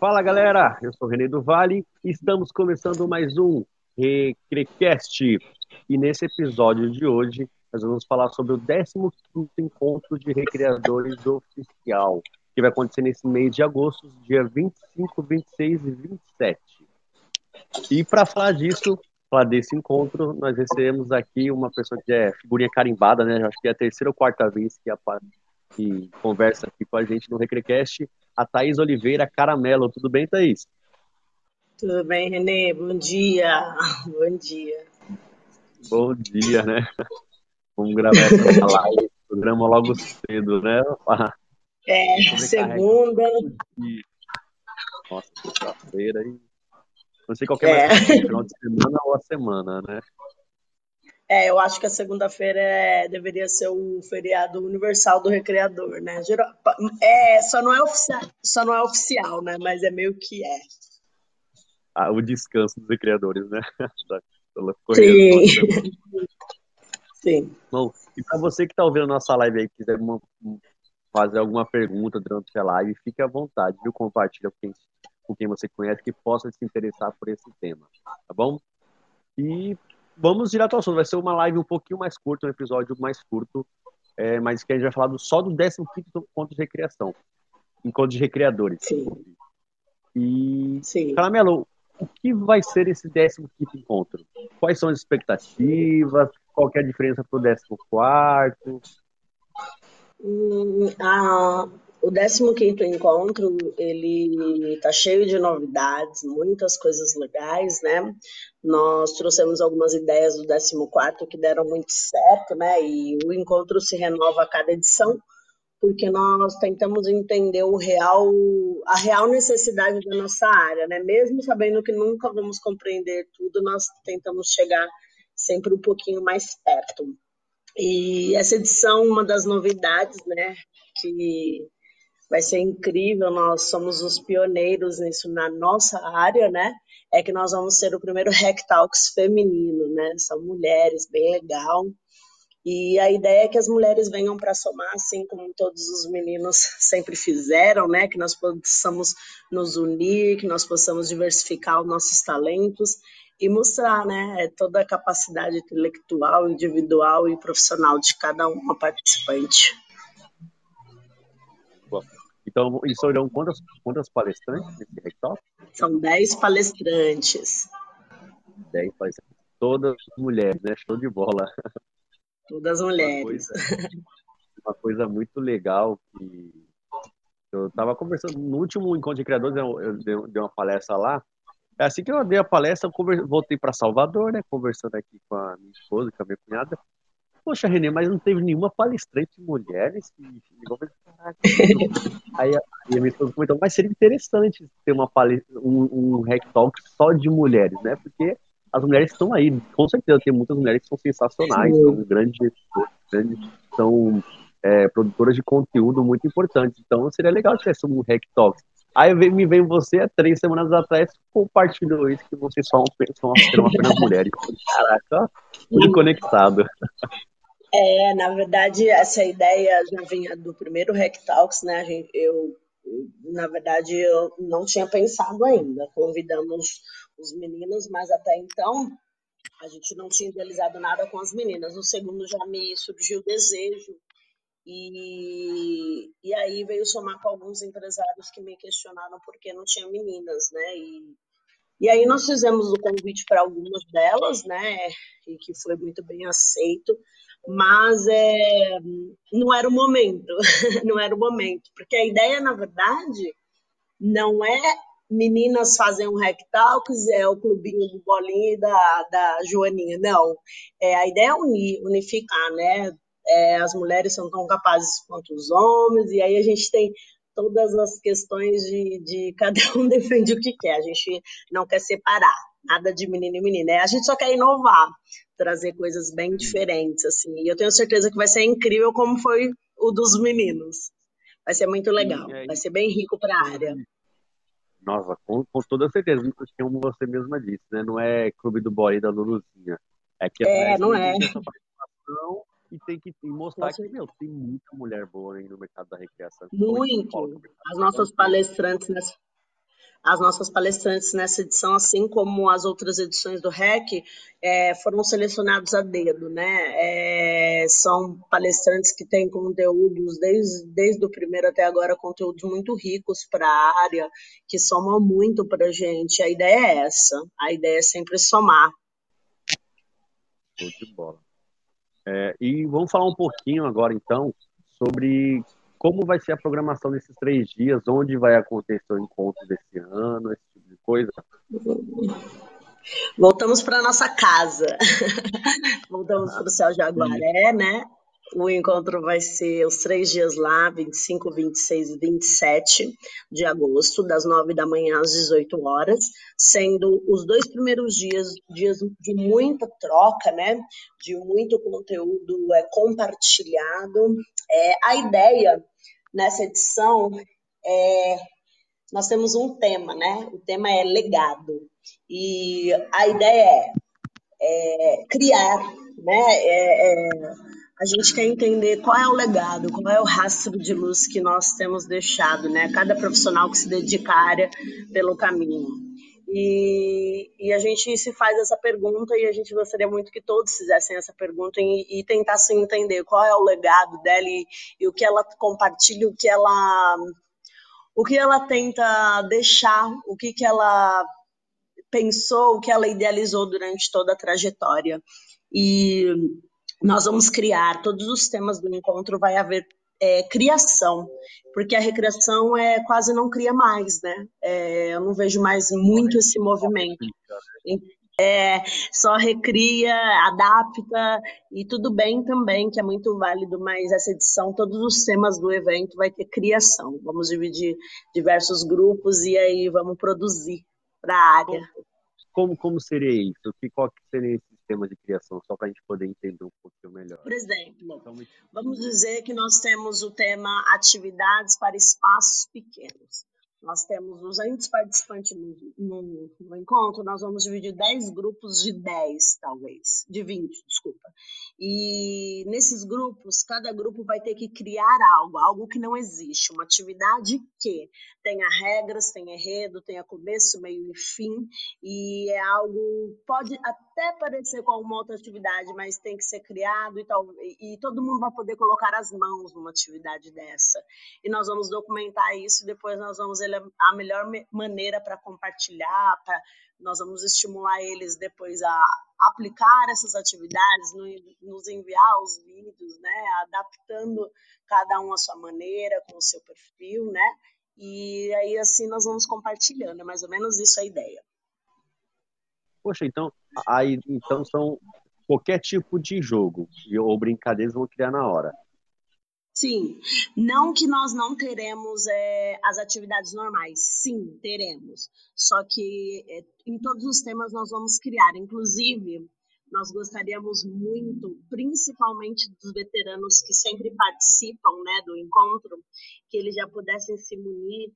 Fala galera, eu sou o René do Vale e estamos começando mais um Recrecast. E nesse episódio de hoje nós vamos falar sobre o 15º Encontro de Recreadores Oficial, que vai acontecer nesse mês de agosto, dia 25, 26 e 27. E para falar desse encontro, nós recebemos aqui uma pessoa que é figurinha carimbada, né? Acho que é a terceira ou quarta vez que conversa aqui com a gente no Recrecast, a Thaís Oliveira Caramelo. Tudo bem, Thaís? Tudo bem, Renê? Bom dia. Bom dia. Bom dia, né? Vamos gravar essa live, programa logo cedo, né? Sobrecarrega Segunda. e nossa, sexta-feira e não sei qual que é mais É, cansativo, final de semana ou a semana, né? eu acho que a segunda-feira deveria ser o feriado universal do recreador, né? Só não é oficial, né? Mas é meio que é. O descanso dos criadores, né? Pela correria do final Sim, de semana. sim. Bom, e para você que está ouvindo a nossa live aí, quiser fazer alguma pergunta durante a live, fique à vontade, viu? Compartilha com quem você conhece que possa se interessar por esse tema, tá bom? E vamos direto ao assunto. Vai ser uma live um pouquinho mais curta, um episódio mais curto, mas que a gente vai falar só do 15º Encontro de Recreação, Encontro de Recreadores. Sim, E, sim. Caramelo, o que vai ser esse 15º encontro? Quais são as expectativas? Qual que é a diferença para o 14º? O 15º encontro, ele tá cheio de novidades, muitas coisas legais, né? Nós trouxemos algumas ideias do 14º que deram muito certo, né? E o encontro se renova a cada edição, porque nós tentamos entender a real necessidade da nossa área, né? Mesmo sabendo que nunca vamos compreender tudo, nós tentamos chegar sempre um pouquinho mais perto. E essa edição, uma das novidades, né, que vai ser incrível, nós somos os pioneiros nisso na nossa área, né, é que nós vamos ser o primeiro Hack Talks feminino, né, são mulheres, bem legal. E a ideia é que as mulheres venham para somar, assim como todos os meninos sempre fizeram, né? Que nós possamos nos unir, que nós possamos diversificar os nossos talentos e mostrar, né? Toda a capacidade intelectual, individual e profissional de cada uma participante. Bom, então, e serão quantas palestrantes nesse Rectal? São 10 palestrantes, 10 palestrantes. Todas mulheres, né? Show de bola. todas Uma mulheres. coisa, uma coisa muito legal que eu estava conversando no último encontro de criadores, eu dei uma palestra lá. É assim que eu dei a palestra, voltei para Salvador, né? Conversando aqui com a minha esposa, com a minha cunhada. Poxa, Renê, mas não teve nenhuma palestrante de mulheres que ligou e falei, caraca, meu. Aí a minha esposa comentou, mas seria interessante ter um Hack Talk só de mulheres, né? Porque as mulheres estão aí, com certeza, tem muitas mulheres que são sensacionais, são grandes gestoras, são produtoras de conteúdo muito importantes. Então seria legal se tivesse um Hack Talk. Aí me vem você, há 3 semanas atrás, compartilhou isso, que vocês serão apenas mulheres. Caraca, tudo conectado. Na verdade, essa ideia já vinha do primeiro Hack Talks, né? Na verdade, eu não tinha pensado ainda. Convidamos os meninos, mas até então a gente não tinha idealizado nada com as meninas. No segundo já me surgiu o desejo e aí veio somar com alguns empresários que me questionaram por que não tinha meninas, né? E aí nós fizemos o convite para algumas delas, né? E que foi muito bem aceito, mas não era o momento, não era o momento, porque a ideia, na verdade, não é meninas fazem um Hack Talks, é o clubinho do Bolinha e da Joaninha, não. A ideia é unificar, né? As mulheres são tão capazes quanto os homens, e aí a gente tem todas as questões de cada um defende o que quer, a gente não quer separar, nada de menino e menina, a gente só quer inovar, trazer coisas bem diferentes, assim, e eu tenho certeza que vai ser incrível como foi o dos meninos, vai ser muito Sim, legal, vai ser bem rico para a área. Nossa, com toda certeza, como você mesma disse, né? Não é Clube do Boy da Luluzinha. É que as mulheres Não também têm é, que ter essa participação e tem que com mostrar que, certeza. meu, tem muita mulher boa aí no mercado da recreação, principalmente em São Paulo, Muito. que é um mercado As nossas gigantesco. palestrantes, as nossas palestrantes nessa edição, assim como as outras edições do REC, foram selecionados a dedo, né? São palestrantes que têm conteúdos, desde o primeiro até agora, conteúdos muito ricos para a área, que somam muito para a gente. A ideia é essa, a ideia é sempre somar. Show de bola. E vamos falar um pouquinho agora, então, sobre como vai ser a programação desses 3 dias, onde vai acontecer o encontro desse ano, esse tipo de coisa. Voltamos para nossa casa. Voltamos para o Céu Jaguaré, né? O encontro vai ser os 3 dias lá, 25, 26 e 27 de agosto, das 9 da manhã às 18 horas, sendo os 2 primeiros dias de muita troca, né? De muito conteúdo compartilhado. A ideia nessa edição nós temos um tema, né? O tema é legado. E a ideia é criar, né? A gente quer entender qual é o legado, qual é o rastro de luz que nós temos deixado, né? Cada profissional que se dedica à área pelo caminho. E a gente se faz essa pergunta e a gente gostaria muito que todos fizessem essa pergunta e tentassem entender qual é o legado dela e o que ela compartilha, o que ela tenta deixar, o que ela pensou, o que ela idealizou durante toda a trajetória. E nós vamos criar, todos os temas do encontro vai haver criação, porque a recreação quase não cria mais, né? Eu não vejo mais muito esse movimento. Só recria, adapta, e tudo bem também, que é muito válido, mas essa edição, todos os temas do evento vai ter criação. Vamos dividir diversos grupos e aí vamos produzir para a área. Como seria isso? Qual que seria esse sistema de criação? Só para a gente poder entender um pouquinho melhor. Por exemplo, vamos dizer que nós temos o tema atividades para espaços pequenos. Nós temos 200 participantes no encontro, nós vamos dividir 10 grupos de 10, talvez, de 20, desculpa. E nesses grupos, cada grupo vai ter que criar algo que não existe, uma atividade que tenha regras, tenha enredo, tenha começo, meio e fim, e é algo, pode até parecer com alguma outra atividade, mas tem que ser criado e todo mundo vai poder colocar as mãos numa atividade dessa. E nós vamos documentar isso e depois nós vamos a melhor maneira para compartilhar, nós vamos estimular eles depois a aplicar essas atividades, nos enviar os vídeos, né, adaptando cada um à sua maneira, com o seu perfil, né, e aí assim nós vamos compartilhando, é mais ou menos isso a ideia. Poxa, então são qualquer tipo de jogo ou brincadeiras vão criar na hora. Sim, não que nós não teremos as atividades normais, sim, teremos. Só que em todos os temas nós vamos criar, inclusive nós gostaríamos muito, principalmente dos veteranos que sempre participam, né, do encontro, que eles já pudessem se munir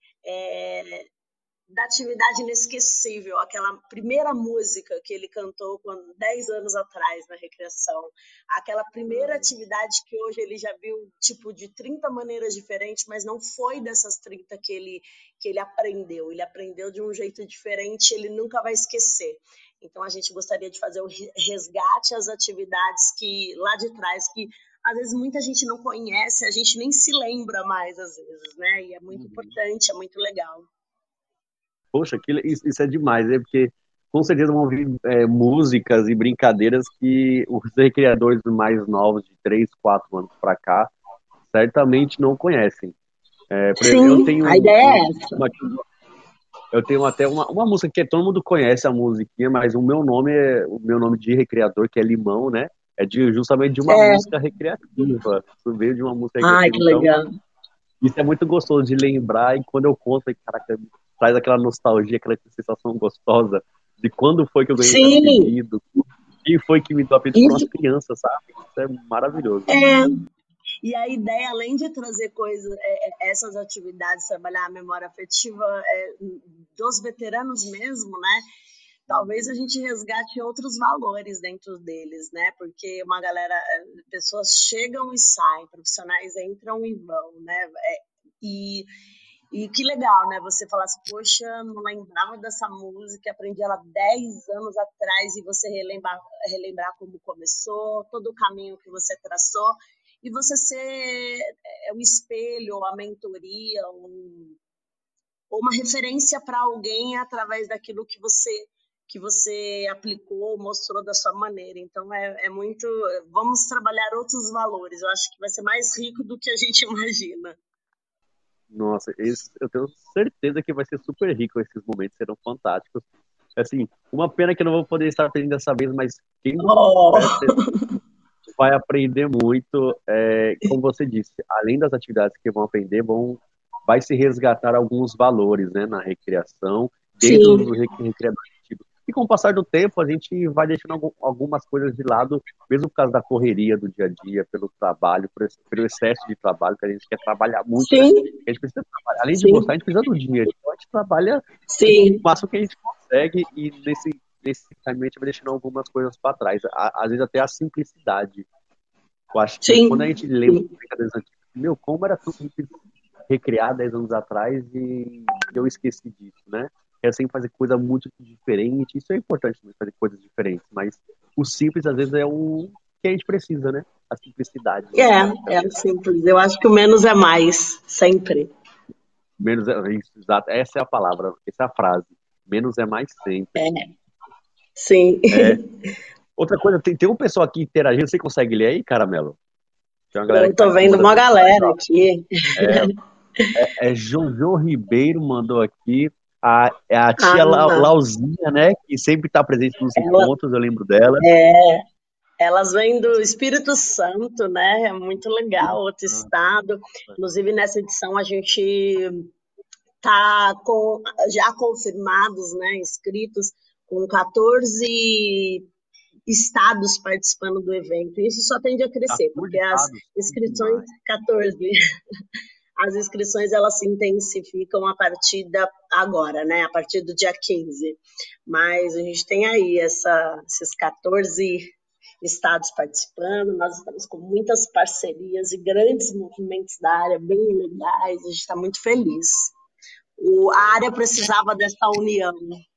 da atividade inesquecível, aquela primeira música que ele cantou 10 anos atrás na recreação, aquela primeira atividade que hoje ele já viu tipo de 30 maneiras diferentes, mas não foi dessas 30 que ele aprendeu de um jeito diferente, ele nunca vai esquecer. Então a gente gostaria de fazer o resgate às atividades que lá de trás, que às vezes muita gente não conhece, a gente nem se lembra mais às vezes, né? E é muito importante, é muito legal. Poxa, isso é demais, né? Porque com certeza vão vir músicas e brincadeiras que os recreadores mais novos, de 3, 4 anos para cá, certamente não conhecem. Sim, eu tenho a ideia é essa. Eu tenho até uma música que todo mundo conhece a musiquinha, mas o meu nome de recreador, que é Limão, né? Justamente de uma música recreativa. Isso veio de uma música recreativa. Ai, que legal. Então, isso é muito gostoso de lembrar, e quando eu conto, caraca, traz aquela nostalgia, aquela sensação gostosa de quando foi que eu ganhei esse apelido, quem foi que me deu apelido, foram as crianças, sabe? Isso é maravilhoso. E a ideia, além de trazer essas atividades, trabalhar a memória afetiva dos veteranos mesmo, né? Talvez a gente resgate outros valores dentro deles, né? Porque pessoas chegam e saem, profissionais entram e vão, né? E E que legal, né? Você falar assim, poxa, não lembrava dessa música, aprendi ela 10 anos atrás e você relembrar como começou, todo o caminho que você traçou, e você ser o espelho, a mentoria, ou uma referência para alguém através daquilo que você aplicou, mostrou da sua maneira. Então é muito. Vamos trabalhar outros valores. Eu acho que vai ser mais rico do que a gente imagina. Nossa, eu tenho certeza que vai ser super rico, esses momentos serão fantásticos. Assim, uma pena que eu não vou poder estar aprendendo dessa vez, mas quem tiver Oh, vai aprender muito. Como você disse, além das atividades que vão aprender, vai se resgatar alguns valores, né, na recreação, dentro sim, do recreador antigo. E com o passar do tempo, a gente vai deixando algumas coisas de lado, mesmo por causa da correria do dia a dia, pelo trabalho, pelo excesso de trabalho, que a gente quer trabalhar muito, né? sim, A gente precisa trabalhar. Além de gostar, a sim, gente precisa do dinheiro. Então a gente trabalha o sim, máximo que a gente consegue e nesse caminho a gente vai deixando algumas coisas para trás. Às vezes até a simplicidade. Eu acho que quando a sim, gente lembra sim. das brincadeiras antigas, meu, como era tudo simples recriar 10 anos atrás e eu esqueci disso, né? É sempre fazer coisa muito diferente. Isso é importante, né? Fazer coisas diferentes, mas o simples às vezes é o que a gente precisa, né? A simplicidade das É brincadeiras. simples. Eu acho que o menos é mais, sempre. Menos é isso, exato. Essa é a palavra, essa é a frase. Menos é mais sempre. Sim. É. Outra coisa, tem um pessoal aqui interagindo, você consegue ler aí, Caramelo? Tem uma galera Eu que tá tô aqui vendo mandando uma mensagem, galera ó. aqui. Jojo Ribeiro mandou aqui. A tia Ah, Lauzinha, né? Que sempre está presente nos ela, encontros, eu lembro dela. elas vêm do Espírito Santo, né? É muito legal, outro estado. Inclusive, nessa edição, a gente tá com já confirmados, né? Inscritos, com 14 estados participando do evento. Isso só tende a crescer, 14 porque as estados. Que inscrições, demais. 14, as inscrições elas se intensificam a partir da agora, né? A partir do dia 15. Mas a gente tem aí esses 14 estados participando, nós estamos com muitas parcerias e grandes movimentos da área bem legais, a gente está muito feliz. A área precisava dessa união.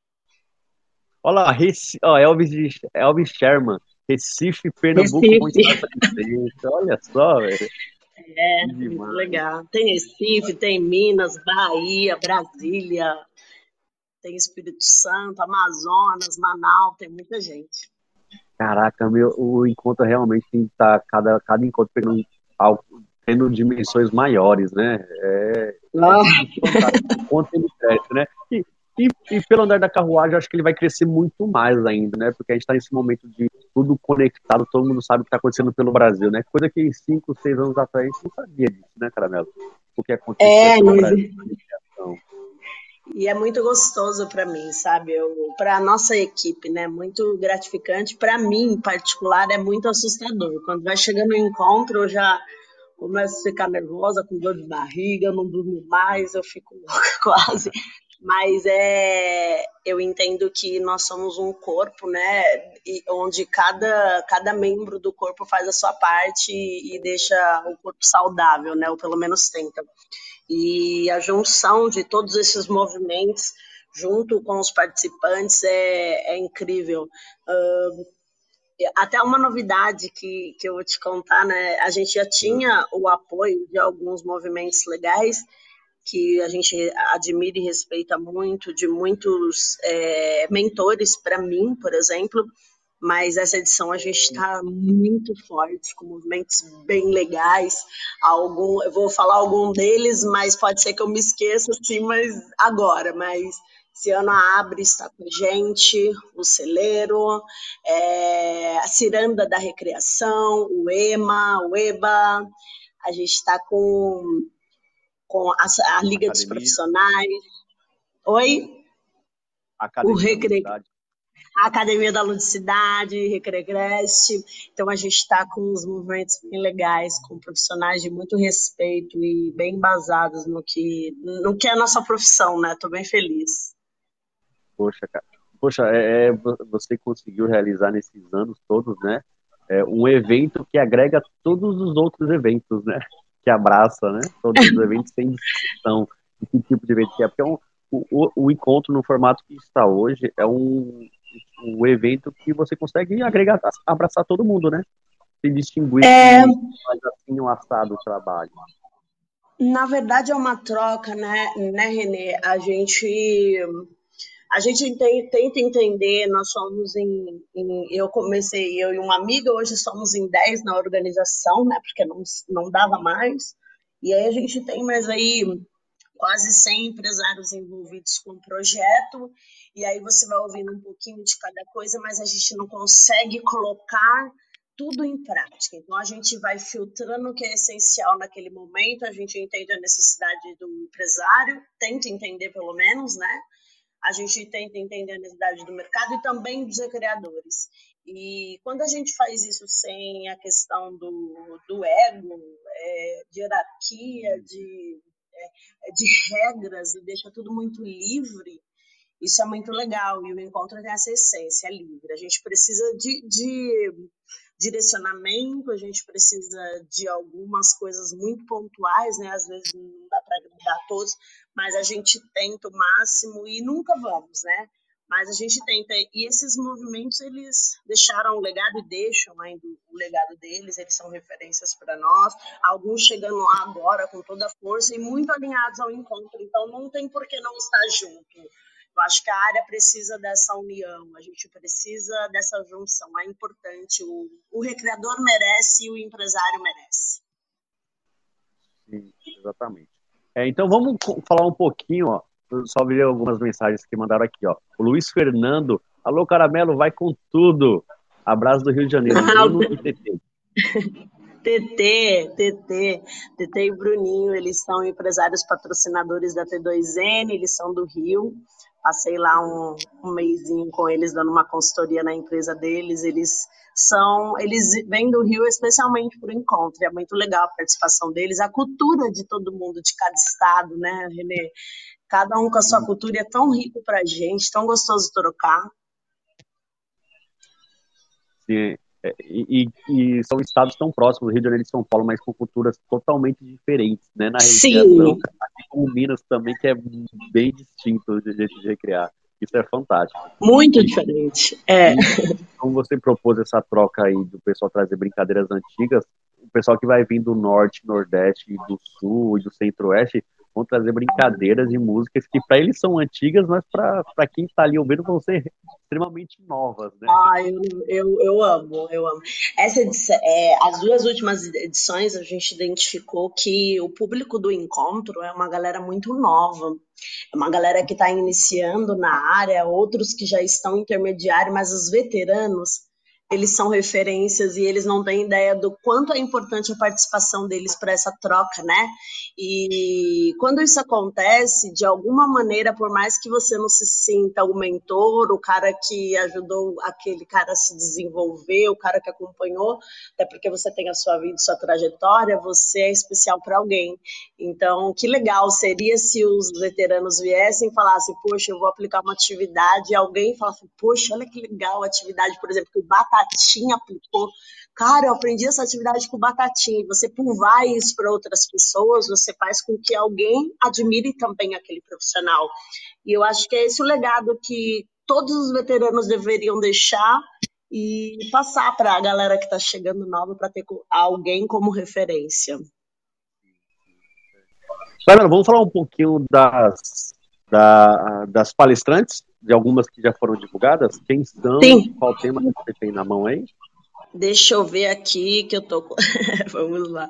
Olha lá, Elvis Sherman. Recife, Pernambuco vão Recife, estar presentes. Olha só, velho. Que muito demais. legal. Tem Recife, tem Minas, Bahia, Brasília, tem Espírito Santo, Amazonas, Manaus, tem muita gente. Caraca, o encontro realmente tem que estar cada encontro tendo dimensões maiores, né? É Oh, fantástico o quanto ele cresce, né? E pelo andar da carruagem, eu acho que ele vai crescer muito mais ainda, né? Porque a gente está nesse momento de tudo conectado, todo mundo sabe o que está acontecendo pelo Brasil, né? Coisa que 5, 6 anos atrás a gente não sabia disso, né, Caramelo? O que acontecia pelo mas Brasil na imigração. e é muito gostoso para mim, sabe? Para a nossa equipe, né? Muito gratificante. Para mim, em particular, é muito assustador. Quando vai chegando no encontro, eu já começo a ficar nervosa, com dor de barriga, eu não durmo mais, eu fico louca quase. Mas eu entendo que nós somos um corpo, né? Onde cada membro do corpo faz a sua parte e deixa o corpo saudável, né? Ou pelo menos tenta. E a junção de todos esses movimentos junto com os participantes é incrível. Até uma novidade que eu vou te contar, né? A gente já tinha o apoio de alguns movimentos legais que a gente admira e respeita muito, de muitos mentores, para mim, por exemplo, mas essa edição a gente está muito forte, com movimentos bem legais. Eu vou falar algum deles, mas pode ser que eu me esqueça, sim, mas agora. Mas esse ano a Abre está com a gente, o Celeiro, a Ciranda da Recreação, o EMA, o EBA. A gente está com a Liga dos Academia, Profissionais. Oi? O Academia da Recre... Ludicidade. A Academia da Ludicidade, Recregrest. Então a gente está com uns movimentos bem legais, com profissionais de muito respeito e bem embasados no que é a nossa profissão, né? Estou bem feliz. Poxa, cara. Poxa, você conseguiu realizar nesses anos todos, né? Um evento que agrega todos os outros eventos, né? Que abraça, né? Todos os eventos sem distinção. que tipo de evento que é, porque o encontro no formato que está hoje é um evento que você consegue agregar, abraçar todo mundo, né? Sem distinguir É, que faz assim um assado o trabalho. na verdade é uma troca, né, Renê? A gente tenta entender, nós somos eu comecei, eu e uma amiga, hoje somos em 10 na organização, né, porque não dava mais, e aí a gente tem mais aí quase 100 empresários envolvidos com o projeto, e aí você vai ouvindo um pouquinho de cada coisa, mas a gente não consegue colocar tudo em prática. Então a gente vai filtrando o que é essencial naquele momento, a gente entende a necessidade do empresário, tenta entender pelo menos, né? A gente tenta entender a necessidade do mercado e também dos criadores. E quando a gente faz isso sem a questão do ego, de hierarquia, de regras e deixa tudo muito livre, isso é muito legal. E o encontro tem essa essência livre. A gente precisa de direcionamento, a gente precisa de algumas coisas muito pontuais, né? Às vezes não dá para agradar a todos, mas a gente tenta o máximo e nunca vamos, né? Mas a gente tenta. E esses movimentos, eles deixaram o legado e deixam ainda o legado deles, eles são referências para nós. Alguns chegando lá agora com toda a força e muito alinhados ao encontro, então não tem por que não estar junto. Eu acho que a área precisa dessa união, a gente precisa dessa junção, é importante. O recreador merece e o empresário merece. Sim, exatamente. Então vamos falar um pouquinho, ó. Eu só vi algumas mensagens que mandaram aqui, ó. O Luiz Fernando, alô Caramelo, vai com tudo. Abraço do Rio de Janeiro, Bruno e TT. TT e Bruninho, eles são empresários patrocinadores da T2N, eles são do Rio. Passei lá um mesinho com eles dando uma consultoria na empresa deles. Eles vêm do Rio especialmente para o encontro. É muito legal a participação deles, a cultura de todo mundo, de cada estado, né, Renê? Cada um com a sua cultura é tão rico para a gente, tão gostoso trocar. Sim, e são estados tão próximos, Rio de Janeiro e São Paulo, mas com culturas totalmente diferentes, né, na recriação, Sim, assim como Minas também, que é bem distinto de jeito de recriar. Isso é fantástico. muito E, diferente. É. e como você propôs essa troca aí do pessoal trazer brincadeiras antigas, o pessoal que vai vir do norte, nordeste, do sul e do centro-oeste vão trazer brincadeiras e músicas que para eles são antigas, mas para quem está ali ouvindo vão ser extremamente novas, né? Eu amo, eu amo. As duas últimas edições a gente identificou que o público do encontro é uma galera muito nova, é uma galera que está iniciando na área, outros que já estão intermediários, mas os veteranos, eles são referências e eles não têm ideia do quanto é importante a participação deles para essa troca, né? E quando isso acontece, de alguma maneira, por mais que você não se sinta o mentor, o cara que ajudou aquele cara a se desenvolver, o cara que acompanhou, até porque você tem a sua vida, sua trajetória, você é especial para alguém. Então, que legal seria se os veteranos viessem e falassem, poxa, eu vou aplicar uma atividade, e alguém falasse, poxa, olha que legal a atividade, por exemplo, que o Batatinha aplicou. Cara, eu aprendi essa atividade com o Batatinha. E você pulvar isso para outras pessoas, você faz com que alguém admire também aquele profissional. E eu acho que é esse o legado que todos os veteranos deveriam deixar e passar para a galera que está chegando nova para ter alguém como referência. Bárbara, vamos falar um pouquinho das palestrantes, de algumas que já foram divulgadas. Quem são? Sim. Qual tema que você tem na mão aí? Deixa eu ver aqui que eu tô. Vamos lá.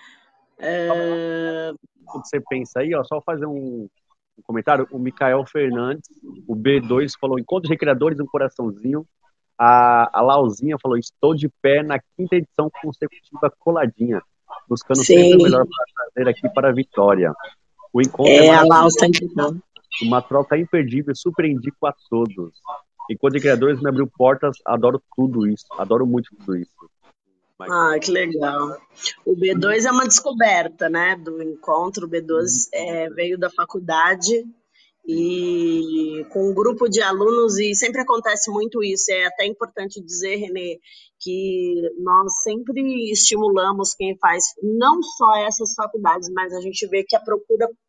Quando você pensa aí, ó, só fazer um comentário. O Mikael Fernandes, o B2 falou: Encontro de Criadores, um coraçãozinho. A Lauzinha falou: Estou de pé na quinta edição consecutiva coladinha, buscando sempre o Sim, melhor para trazer aqui para a vitória. O encontro é a Lau maravilhoso, está entendendo. uma troca imperdível, super indico a todos. Enquanto de criadores me abriu portas, adoro tudo isso, adoro muito tudo isso. Ah, que legal. O B2 é uma descoberta, né, do encontro. O B2 veio da faculdade e com um grupo de alunos, e sempre acontece muito isso. É até importante dizer, Renê, que nós sempre estimulamos quem faz não só essas faculdades, mas a gente vê que a procura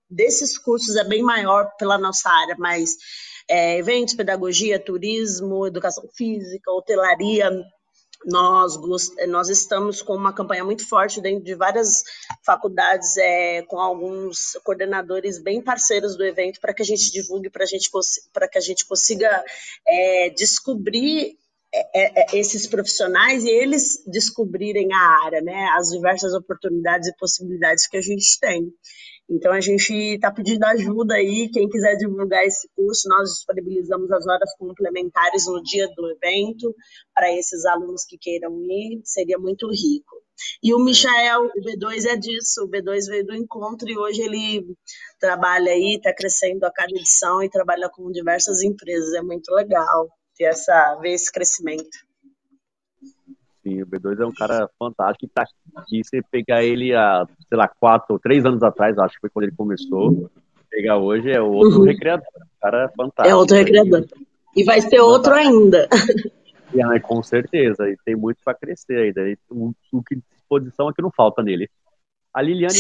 desses cursos é bem maior pela nossa área, mas eventos, pedagogia, turismo, educação física, hotelaria, nós estamos com uma campanha muito forte dentro de várias faculdades, com alguns coordenadores bem parceiros do evento, para que a gente divulgue, para que a gente consiga descobrir esses profissionais e eles descobrirem a área, né? As diversas oportunidades e possibilidades que a gente tem. Então, a gente está pedindo ajuda aí, quem quiser divulgar esse curso, nós disponibilizamos as horas complementares no dia do evento, para esses alunos que queiram ir, seria muito rico. E o Michael, o B2 é disso, o B2 veio do encontro e hoje ele trabalha aí, está crescendo a cada edição e trabalha com diversas empresas, é muito legal ver esse crescimento. Sim, o B2 é um cara fantástico e tá aqui. Você pegar ele há, sei lá, 3 anos atrás, acho que foi quando ele começou. Pegar hoje é outro recreador. O cara é fantástico. É outro recreador. E vai ser outro ainda. Com certeza. E tem muito para crescer ainda. E o que disposição é que não falta nele. A Liliane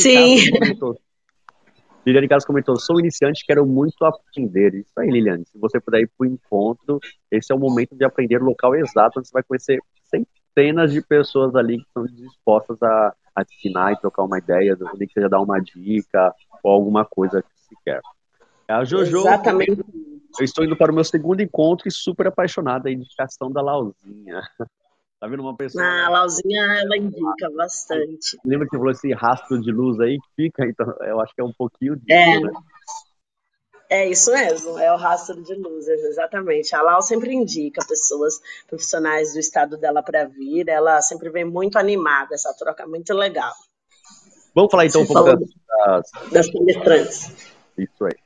Castro comentou, sou iniciante, quero muito aprender. Isso aí, Liliane. Se você puder ir para o encontro, esse é o momento de aprender o local exato, onde você vai conhecer centenas de pessoas ali que estão dispostas a te ensinar e trocar uma ideia, nem que seja dar uma dica ou alguma coisa que se quer. A Jojo, exatamente. Eu estou indo para o meu segundo encontro e super apaixonada, a indicação da Lauzinha. Tá vendo uma pessoa... A Lauzinha, ela indica bastante. Lembra que você falou esse rastro de luz aí que fica? Então, eu acho que é um pouquinho disso, né? É isso mesmo, é o rastro de luz, exatamente. A Lau sempre indica pessoas profissionais do estado dela para vir, ela sempre vem muito animada, essa troca é muito legal. Vamos falar então um pouco das palestrantes. Isso aí.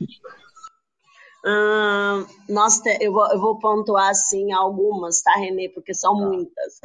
Eu vou pontuar assim algumas, tá, Renê? Porque são muitas.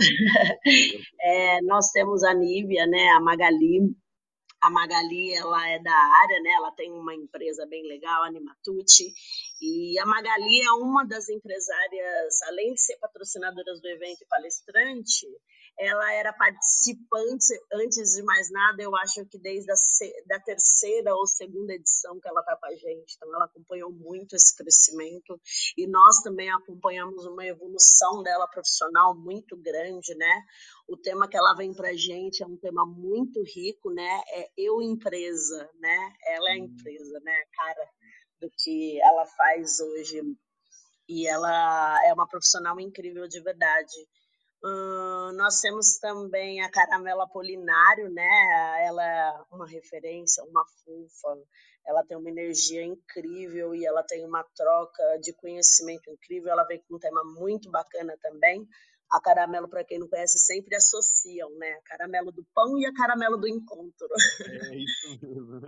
Nós temos a Nívia, né? A Magali. A Magali, ela é da área, né? Ela tem uma empresa bem legal, a Animatucci. E a Magali é uma das empresárias, além de ser patrocinadora do evento e palestrante, ela era participante, antes de mais nada, eu acho que desde a terceira ou segunda edição que ela está com a gente. Então, ela acompanhou muito esse crescimento e nós também acompanhamos uma evolução dela profissional muito grande, né? O tema que ela vem para a gente é um tema muito rico, né? É eu empresa, né? Ela é a empresa, né? A cara do que ela faz hoje. E ela é uma profissional incrível de verdade. Nós temos também a Caramela Apolinário, né? Ela é uma referência, uma fofa. Ela tem uma energia incrível e ela tem uma troca de conhecimento incrível. Ela vem com um tema muito bacana também. A caramelo, para quem não conhece, sempre associam, né? A caramelo do pão e a caramelo do encontro. É isso mesmo.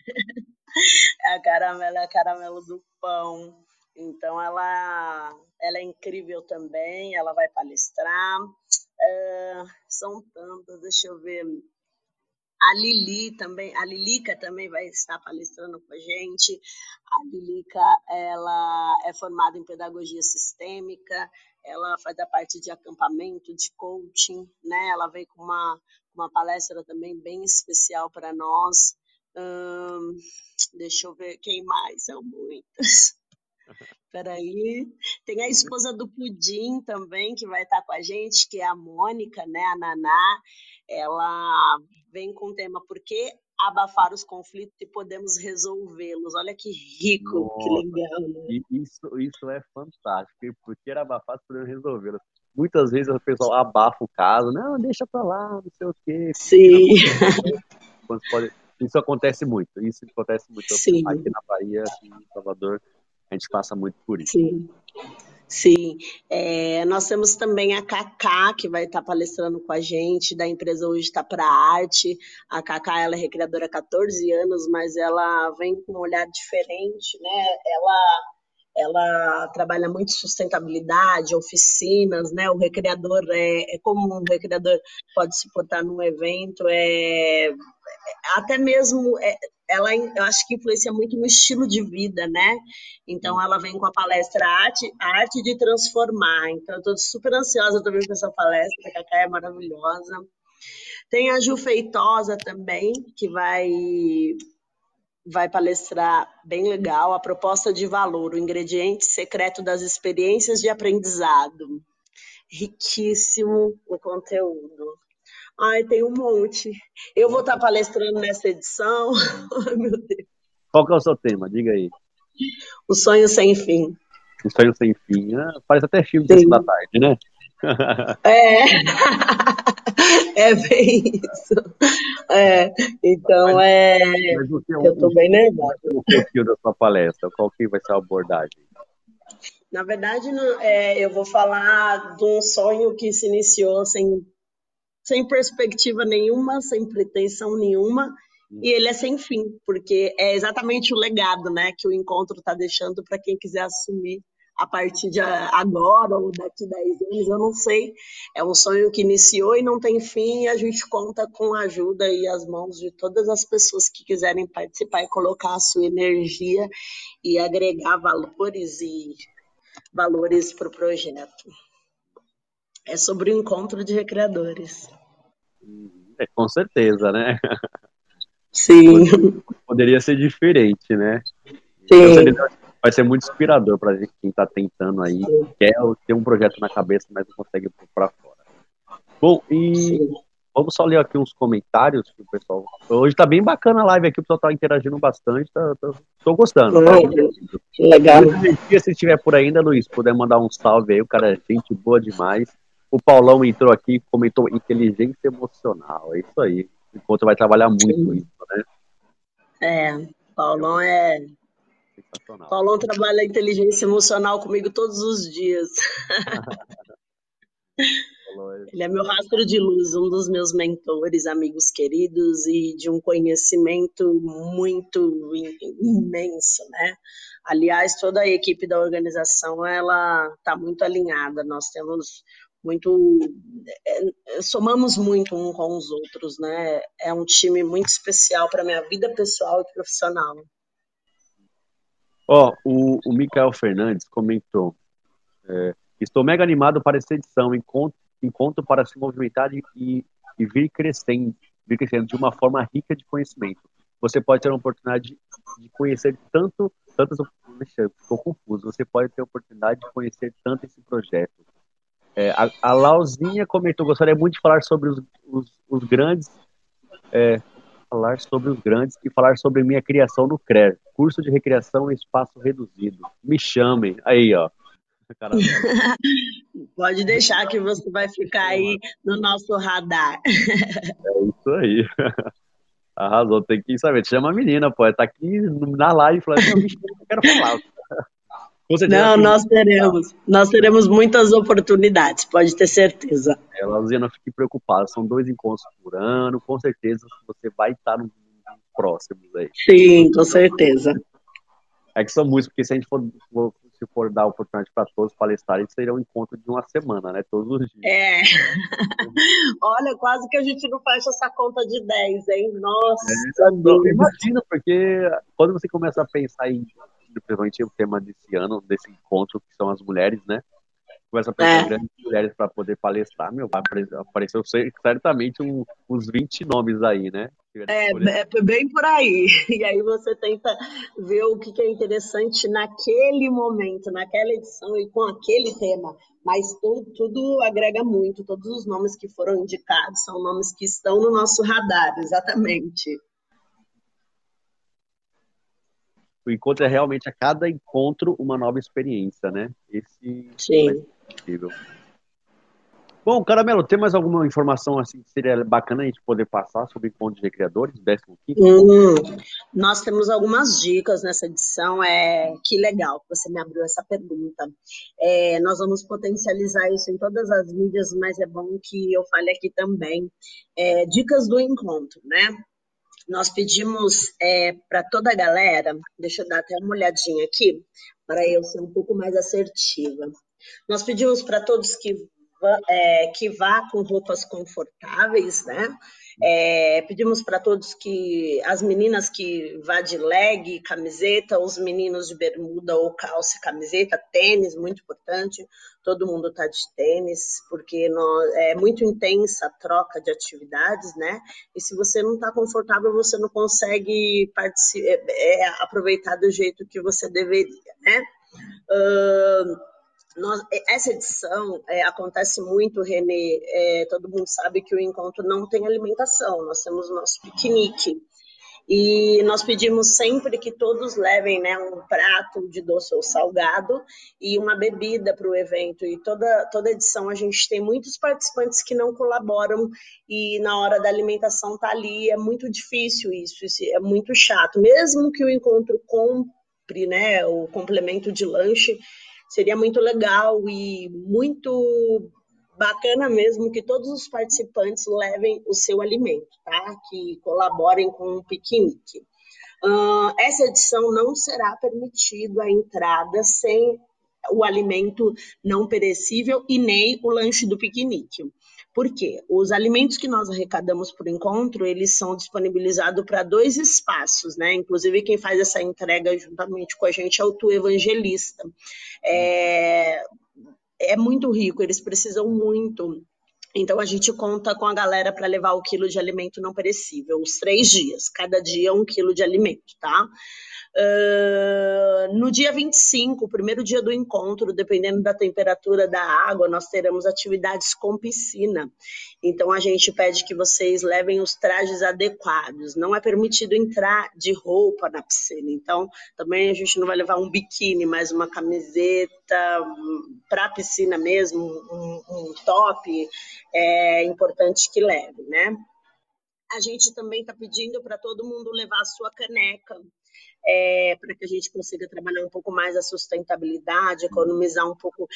A caramelo é a caramelo do pão. Então, ela é incrível também, ela vai palestrar. São tantas, deixa eu ver. A Lilica também vai estar palestrando com a gente. A Lilica, ela é formada em pedagogia sistêmica, ela faz a parte de acampamento, de coaching, né? Ela veio com uma palestra também bem especial para nós. Deixa eu ver quem mais, são muitas. Peraí. Tem a esposa do Pudim também, que vai estar com a gente, que é a Mônica, né? A Naná. Ela vem com o tema Por que abafar os conflitos e podemos resolvê-los? Olha que rico, nossa, que legal, né? Isso é fantástico. Porque era abafar, podemos resolvê-los. Muitas vezes o pessoal abafa o caso, não, deixa pra lá, não sei o quê. Sim. Isso acontece muito. Sim. Aqui na Bahia, aqui em Salvador, a gente passa muito por isso. Sim. Nós temos também a Cacá, que vai estar palestrando com a gente, da empresa Hoje Está para a Arte. A Cacá, ela é recreadora há 14 anos, mas ela vem com um olhar diferente, né? Ela trabalha muito sustentabilidade, oficinas, né? O recreador como um recreador pode se portar num evento, até mesmo eu acho que influencia muito no estilo de vida, né? Então ela vem com a palestra a arte de transformar. Então eu estou super ansiosa também com essa palestra, a Cacá é maravilhosa. Tem a Ju Feitosa também, que vai vai palestrar bem legal, a proposta de valor, o ingrediente secreto das experiências de aprendizado. Riquíssimo o conteúdo. Ai, tem um monte. Eu vou estar palestrando nessa edição. Ai, meu Deus. Qual que é o seu tema? Diga aí. O sonho sem fim. O sonho sem fim. Ah, parece até filme de sessão da Sim. tarde, né? É, é bem isso. É, então Mas, é, mas o seu, eu tô bem vai nervosa. ser o perfil da sua palestra? Qual que vai ser a abordagem? Na verdade, eu vou falar de um sonho que se iniciou sem perspectiva nenhuma, sem pretensão nenhuma, e ele é sem fim, porque é exatamente o legado, né, que o encontro está deixando para quem quiser assumir a partir de agora ou daqui 10 anos, eu não sei. É um sonho que iniciou e não tem fim, e a gente conta com a ajuda e as mãos de todas as pessoas que quiserem participar e colocar a sua energia e agregar valores para o projeto. É sobre o encontro de recreadores. É, com certeza, né? Sim, Poderia ser diferente, né? Tenho sim, certeza que vai ser muito inspirador para quem está tentando aí, sim, quer ter um projeto na cabeça, mas não consegue pôr para fora. Bom, e sim. vamos só ler aqui uns comentários que o pessoal. Hoje tá bem bacana a live aqui, o pessoal tá interagindo bastante, tô gostando, tá Ai, divertido. que legal. Luiz Energia, se estiver por aí ainda, Luiz, puder mandar um salve aí, o cara é gente boa demais. O Paulão entrou aqui, comentou inteligência emocional, é isso aí. O encontro vai trabalhar muito Sim. isso, né? É, É Paulão muito é. sensacional. Paulão trabalha a inteligência emocional comigo todos os dias. Paulão é Ele é meu rastro de luz, um dos meus mentores, amigos queridos e de um conhecimento muito imenso, né? Aliás, toda a equipe da organização ela está muito alinhada. Nós temos muito, somamos muito um com os outros, né? É um time muito especial para minha vida pessoal e profissional. Ó, o Mikael Fernandes comentou: estou mega animado para essa edição, encontro para se movimentar e vir crescendo de uma forma rica de conhecimento. Você pode ter a oportunidade de conhecer tantas, ficou confuso, você pode ter a oportunidade de conhecer tanto esse projeto. A Lauzinha comentou, gostaria muito de falar sobre os grandes, falar sobre os grandes e falar sobre minha criação no CRER, curso de recreação em espaço reduzido. Me chamem. Aí, ó. Caramelo. Pode deixar que você vai ficar aí no nosso radar. Isso aí. Arrasou, tem que saber. Te chama a menina, pô. Tá aqui na live falando, meu, me chama, eu quero falar. Com certeza Não, tem muito. nós teremos muitas oportunidades, pode ter certeza. Elas não fiquem preocupadas, são 2 encontros por ano, com certeza você vai estar nos próximos aí. Sim, com certeza. É que são muitos, porque se a gente se for dar oportunidade para todos palestrarem, seria um encontro de uma semana, né? Todos os dias. É. Olha, quase que a gente não fecha essa conta de 10, hein? Nossa, Eu Deus. imagino, porque quando você começa a pensar em, principalmente o tema desse ano, desse encontro, que são as mulheres, né? Começa a pensar em É, grandes mulheres para poder palestrar, meu, vai aparecer certamente uns 20 nomes aí, né? é bem por aí. E aí você tenta ver o que é interessante naquele momento, naquela edição e com aquele tema. Mas tudo agrega muito. Todos os nomes que foram indicados são nomes que estão no nosso radar, exatamente. O encontro é realmente a cada encontro uma nova experiência, né? Esse vai ser Sim. incrível. Bom, Caramelo, tem mais alguma informação assim que seria bacana a gente poder passar sobre o encontro de recreadores, 15º encontro? Hum, nós temos algumas dicas nessa edição. Que legal que você me abriu essa pergunta. Nós vamos potencializar isso em todas as mídias, mas é bom que eu fale aqui também. Dicas do encontro, né? Nós pedimos para toda a galera, deixa eu dar até uma olhadinha aqui, para eu ser um pouco mais assertiva. Nós pedimos para todos que vá com roupas confortáveis, né? Pedimos para todos que as meninas que vá de leg, camiseta, os meninos de bermuda ou calça e camiseta, tênis, muito importante. Todo mundo está de tênis, porque é muito intensa a troca de atividades, né? E se você não está confortável, você não consegue aproveitar do jeito que você deveria, né? Essa edição acontece muito, Renê, todo mundo sabe que o encontro não tem alimentação, nós temos o nosso piquenique. E nós pedimos sempre que todos levem, né, um prato de doce ou salgado e uma bebida para o evento. E toda edição a gente tem muitos participantes que não colaboram e na hora da alimentação tá ali. É muito difícil isso é muito chato. Mesmo que o encontro compre, né, o complemento de lanche, seria muito legal e muito bacana mesmo que todos os participantes levem o seu alimento, tá? Que colaborem com o piquenique. Essa edição não será permitido a entrada sem o alimento não perecível e nem o lanche do piquenique. Por quê? Os alimentos que nós arrecadamos por encontro, eles são disponibilizados para 2 espaços, né? Inclusive, quem faz essa entrega juntamente com a gente é o Tu Evangelista. É muito rico, eles precisam muito. Então, a gente conta com a galera para levar o quilo de alimento não perecível, os 3 dias, cada dia 1 quilo de alimento, tá? No dia 25, o primeiro dia do encontro, dependendo da temperatura da água, nós teremos atividades com piscina. Então, a gente pede que vocês levem os trajes adequados. Não é permitido entrar de roupa na piscina. Então, também a gente não vai levar um biquíni, mas uma camiseta para a piscina mesmo, um top. É importante que leve, né? A gente também está pedindo para todo mundo levar a sua caneca, para que a gente consiga trabalhar um pouco mais a sustentabilidade, economizar um pouco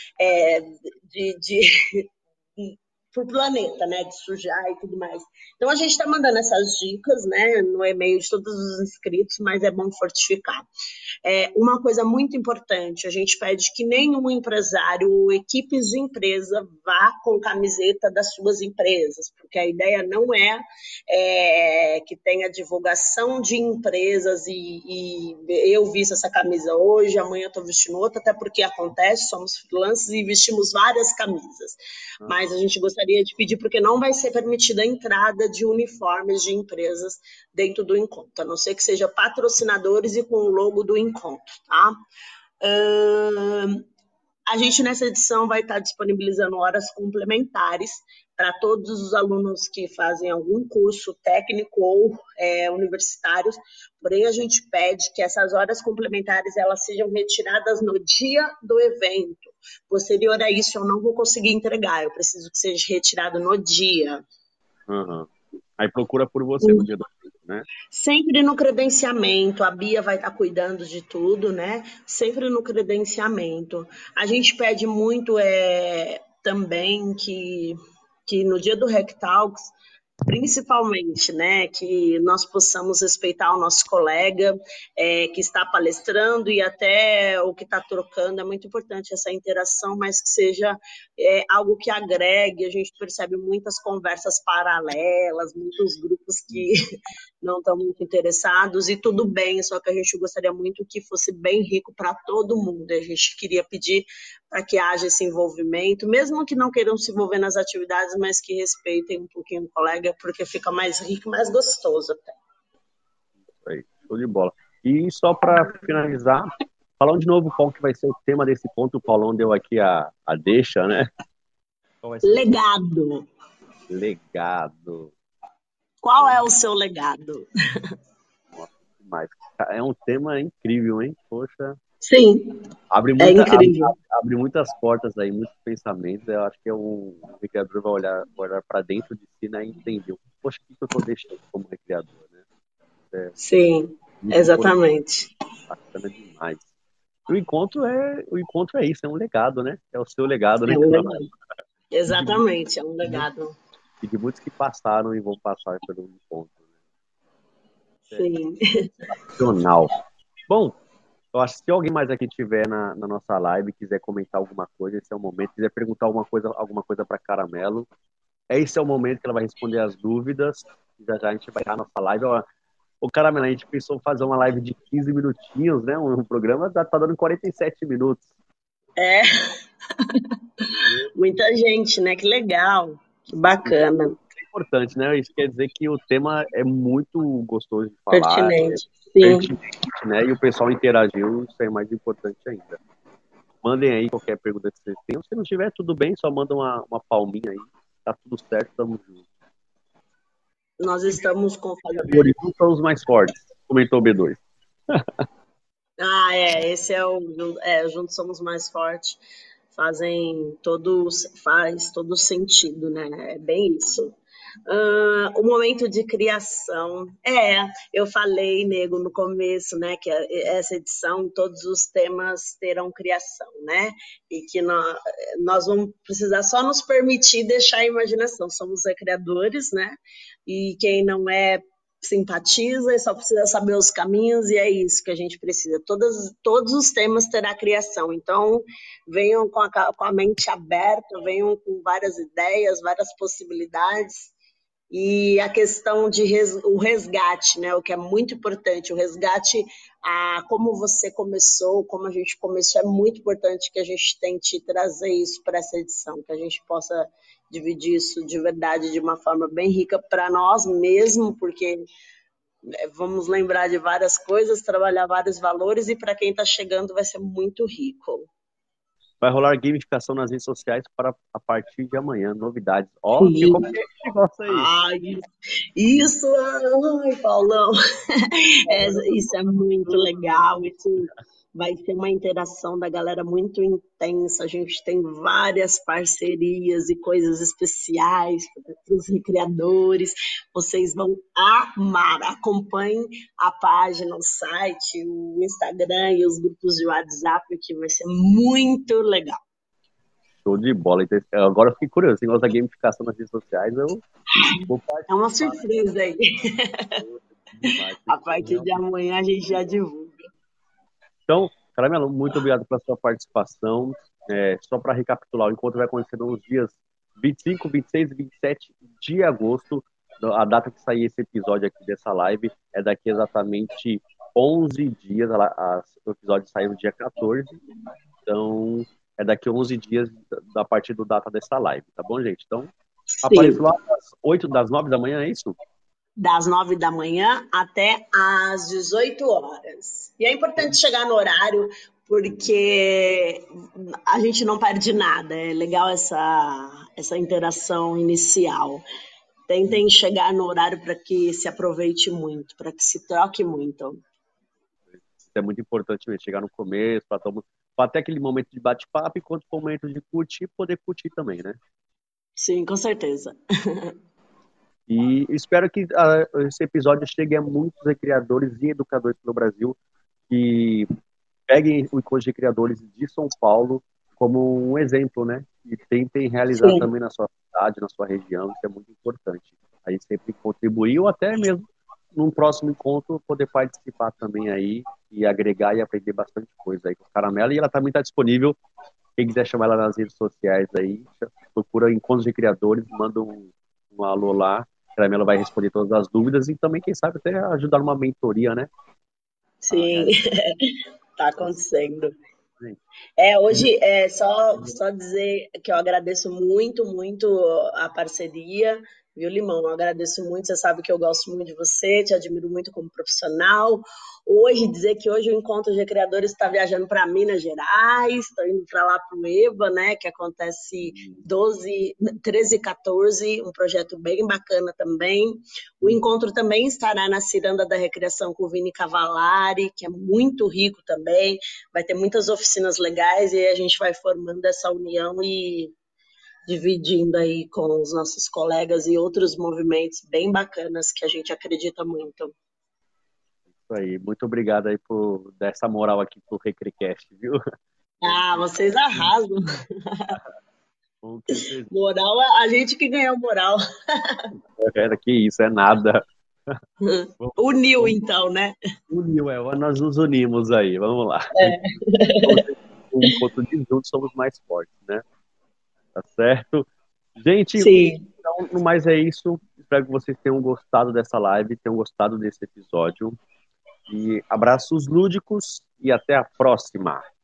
para o planeta, né, de sujar e tudo mais. Então, a gente está mandando essas dicas, né, no e-mail de todos os inscritos, mas é bom fortificar. Uma coisa muito importante, a gente pede que nenhum empresário ou equipes de empresa vá com camiseta das suas empresas, porque a ideia não é que tenha divulgação de empresas e eu visto essa camisa hoje, amanhã estou vestindo outra, até porque acontece, somos freelancers e vestimos várias camisas. Mas a gente gostaria de pedir, porque não vai ser permitida a entrada de uniformes de empresas dentro do encontro, a não ser que seja patrocinadores e com o logo do encontro, tá? A gente, nessa edição, vai estar disponibilizando horas complementares para todos os alunos que fazem algum curso técnico ou universitários, porém a gente pede que essas horas complementares elas sejam retiradas no dia do evento. Posterior a isso, eu não vou conseguir entregar, eu preciso que seja retirado no dia. Aí procura por você no dia do evento, né? Sempre no credenciamento, a Bia vai estar cuidando de tudo, né? Sempre no credenciamento. A gente pede muito também que no dia do Rectalks, principalmente, né, que nós possamos respeitar o nosso colega que está palestrando e até o que está trocando. É muito importante essa interação, mas que seja algo que agregue. A gente percebe muitas conversas paralelas, muitos grupos que não estão muito interessados, e tudo bem, só que a gente gostaria muito que fosse bem rico para todo mundo. A gente queria pedir para que haja esse envolvimento, mesmo que não queiram se envolver nas atividades, mas que respeitem um pouquinho o colega, porque fica mais rico e mais gostoso até. Aí, show de bola. E só para finalizar, falando de novo qual que vai ser o tema desse ponto, o Paulão deu aqui a deixa, né? Legado. Legado. Qual é o seu legado? Nossa, demais. É um tema incrível, hein? Poxa. Sim, Abre muitas portas aí, muitos pensamentos. Eu acho que o recreador vai olhar para dentro de si, né, e entender, poxa, o que eu estou deixando como recreador, né? Sim, exatamente. Bacana demais. O encontro é isso, é um legado, né? É o seu legado, né? É um legado. Exatamente, é um legado. E de muitos que passaram e vão passar pelo encontro. Né? Sim. Sensacional. Bom, eu acho que se alguém mais aqui tiver na nossa live, quiser comentar alguma coisa, esse é o momento. Quiser perguntar alguma coisa para Caramelo, esse é o momento que ela vai responder as dúvidas. já já a gente vai estar na nossa live. Ó, o Caramelo, a gente pensou em fazer uma live de 15 minutinhos, né? Um programa tá dando 47 minutos. É, muita gente, né? Que legal, que bacana. É importante, né? Isso quer dizer que o tema é muito gostoso de falar, é Pertinente. Sim. pertinente, né? E o pessoal interagiu, isso é mais importante ainda. Mandem aí qualquer pergunta que vocês tenham. Se não tiver, tudo bem, só manda uma palminha aí. Tá tudo certo, tamo junto. Nós estamos com. Vereadores não são os mais fortes, comentou o B2. Ah, esse é o. Juntos Somos Mais Fortes. Faz todo sentido, né? É bem isso. O momento de criação. Eu falei, nego, no começo, né, que essa edição, todos os temas terão criação, né? E que nós vamos precisar só nos permitir deixar a imaginação. Somos criadores, né? E quem não é simpatiza e só precisa saber os caminhos, e é isso que a gente precisa. Todos os temas terá criação, então venham com a mente aberta, venham com várias ideias, várias possibilidades, e a questão de o resgate, né, o que é muito importante, o resgate a como você começou, como a gente começou, é muito importante que a gente tente trazer isso para essa edição, que a gente possa dividir isso de verdade de uma forma bem rica para nós mesmos, porque vamos lembrar de várias coisas, trabalhar vários valores, e para quem está chegando vai ser muito rico. Vai rolar gamificação nas redes sociais para a partir de amanhã. Novidades. Ó, ficou esse negócio aí. Ai, isso, ai, Paulão, isso é muito legal, isso vai ser uma interação da galera muito intensa, a gente tem várias parcerias e coisas especiais para os criadores, vocês vão amar, acompanhem a página, o site, o Instagram e os grupos de WhatsApp, que vai ser muito legal. Show de bola. Agora eu fiquei curioso. Esse negócio da gamificação nas redes sociais, eu vou participar. É uma surpresa aí. A partir de amanhã a gente já divulga. Então, Caramelo, muito obrigado pela sua participação. Só para recapitular, o encontro vai acontecer nos dias 25, 26 e 27 de agosto. A data que sair esse episódio aqui dessa live é daqui exatamente 11 dias. O episódio saiu no dia 14. Então, é daqui 11 dias a partir da data dessa live, tá bom, gente? Então, apareço lá das 9 da manhã, é isso? Das 9 da manhã até às 18 horas. E é importante chegar no horário, porque a gente não perde nada. É legal essa interação inicial. Tentem chegar no horário para que se aproveite muito, para que se troque muito. Isso é muito importante mesmo, chegar no começo, para até aquele momento de bate-papo, enquanto o momento de curtir, poder curtir também, né? Sim, com certeza. E espero que esse episódio chegue a muitos criadores e educadores no Brasil que peguem o encontro de criadores de São Paulo como um exemplo, né? E tentem realizar também na sua cidade, na sua região, isso é muito importante. A gente sempre contribuir, ou até mesmo num próximo encontro poder participar também aí e agregar e aprender bastante coisa aí com a Caramelo. E ela também está disponível. Quem quiser chamar ela nas redes sociais aí, procura Encontros de Criadores, manda um alô lá. A Caramelo vai responder todas as dúvidas e também, quem sabe, até ajudar numa mentoria, né? Sim, tá acontecendo. Hoje só dizer que eu agradeço muito, muito a parceria, viu, Limão? Eu agradeço muito, você sabe que eu gosto muito de você, te admiro muito como profissional. Hoje, dizer que hoje o Encontro de Criadores está viajando para Minas Gerais, estou indo para lá para o EVA, né, que acontece 13 e 14, um projeto bem bacana também. O encontro também estará na Ciranda da Recreação com o Vini Cavalari, que é muito rico também, vai ter muitas oficinas legais e a gente vai formando essa união e dividindo aí com os nossos colegas e outros movimentos bem bacanas que a gente acredita muito. Isso aí, muito obrigado aí por dar essa moral aqui pro Recrecast, viu? Vocês arrasam. Moral, a gente que ganhou moral. Que isso, é nada. Uniu, então, né? Uniu, nós nos unimos aí, vamos lá. Um encontro de juntos somos mais fortes, né? Tá certo? Gente, sim. Então No mais é isso. Espero que vocês tenham gostado dessa live, tenham gostado desse episódio. E abraços lúdicos e até a próxima.